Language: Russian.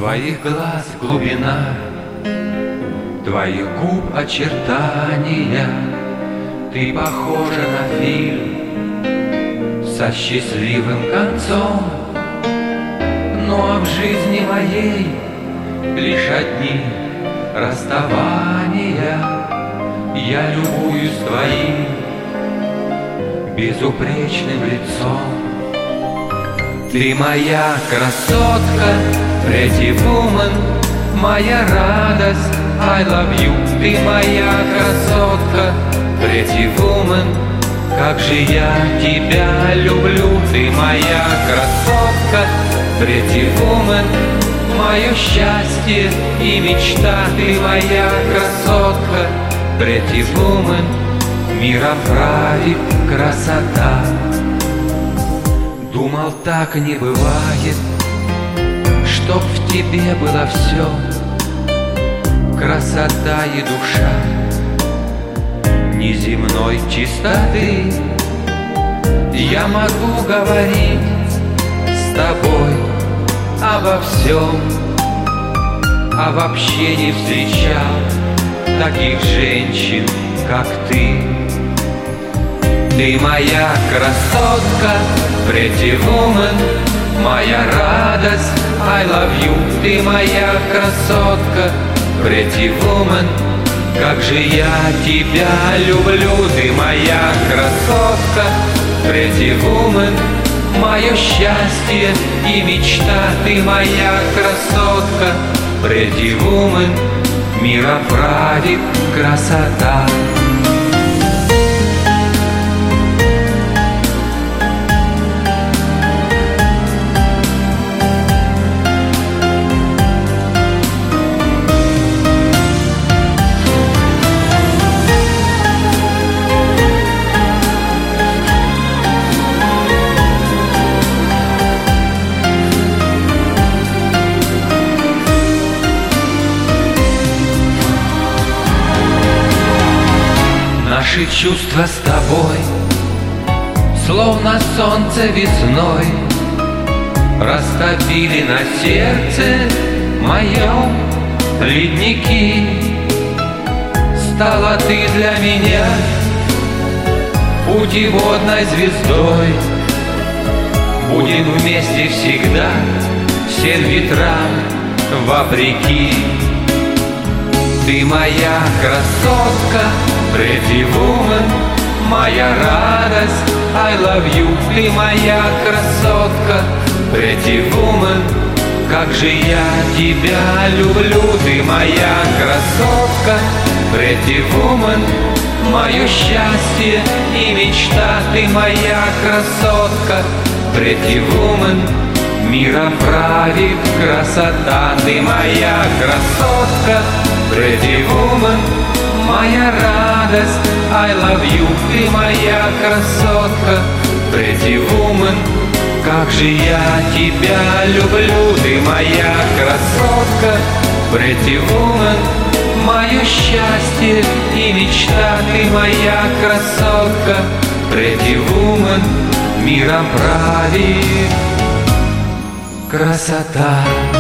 Твоих глаз глубина, твоих губ очертания, ты похожа на фильм со счастливым концом. Ну а в жизни моей лишь одни расставания. Я любуюсь твоим безупречным лицом. Ты моя красотка, pretty woman, моя радость, I love you. Ты моя красотка, pretty woman, как же я тебя люблю. Ты моя красотка, pretty woman, мое счастье и мечта. Ты моя красотка, pretty woman, миром правит красота. Думал, так не бывает, чтоб в тебе было все, красота и душа неземной чистоты. Я могу говорить с тобой обо всем, а вообще не встречал таких женщин, как ты. Ты моя красотка, pretty woman, моя радость, I love you. Ты моя красотка, pretty woman, как же я тебя люблю. Ты моя красотка, pretty woman, мое счастье и мечта. Ты моя красотка, pretty woman, миром правит красота. Наши чувства с тобой, словно солнце весной, растопили на сердце моем ледники. Стала ты для меня путеводной звездой. Будем вместе всегда, всем ветрам вопреки. Ты моя красотка, pretty woman, моя радость, I love you. Ты моя красотка, pretty woman, как же я тебя люблю. Ты моя красотка, pretty woman, мое счастье и мечта. Ты моя красотка, pretty woman, миром правит красота. Ты моя красотка, pretty woman, моя радость, I love you. Ты моя красотка, pretty woman, как же я тебя люблю. Ты моя красотка, pretty woman, мое счастье и мечта. Ты моя красотка, pretty woman, миром правит красота.